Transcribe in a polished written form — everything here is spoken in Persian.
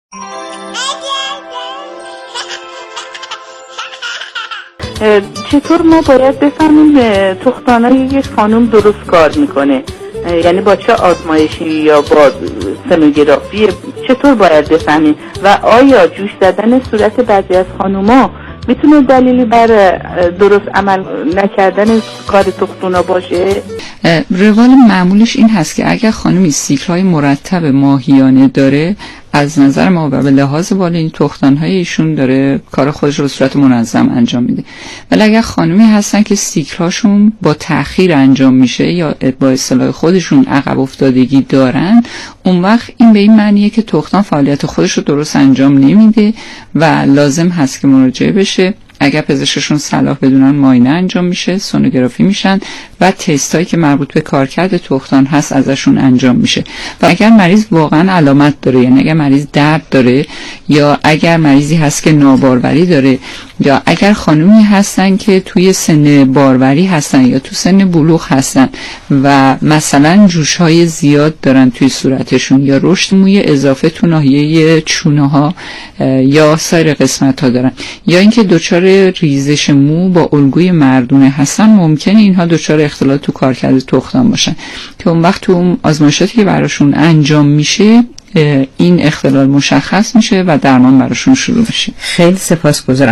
چطور ما باید بفهمیم تخم‌دانای یک خانم درست کار میکنه؟ یعنی با چه آزمایشی یا با سنوگرافی چطور باید بفهمیم؟ و آیا جوش زدن صورت بعضی از خانوما میتونه دلیلی بر درست عمل نکردن کار تخم‌دونا باشه؟ روال معمولش این هست که اگر خانمی سیکل‌های مرتب ماهیانه داره، از نظر ما و به لحاظ بالا این تخم‌دان‌های ایشون داره کار خودش رو به صورت منظم انجام میده. ولی اگر خانمی هستن که سیکل‌هاشون با تأخیر انجام میشه یا با اصطلاح خودشون عقب افتادگی دارن، اون وقت این به این معنیه که تخم‌دان فعالیت خودش رو درست انجام نمیده و لازم هست که مراجعه بشه. اگر پزشکشون صلاح بدونن معاینه انجام میشه، سونوگرافی میشن و تستایی که مربوط به کارکرد تخم‌دان هست ازشون انجام میشه. و اگر مریض واقعا علامت داره، یعنی اگر مریض درد داره یا اگر مریضی هست که ناباروری داره یا اگر خانومی هستن که توی سن باروری هستن یا تو سن بلوغ هستن و مثلا جوش‌های زیاد دارن توی صورتشون یا رشد موی اضافه تو ناحیه چونه‌ها یا سایر قسمت‌ها دارن یا اینکه دچار ریزش مو با الگوی مردونه هستن، ممکنه اینها دچار اختلال تو کارکرد تخم‌دان باشن که اون وقت تو آزمایشاتی که براشون انجام میشه این اختلال مشخص میشه و درمان براشون شروع میشه. خیلی سپاسگزارم.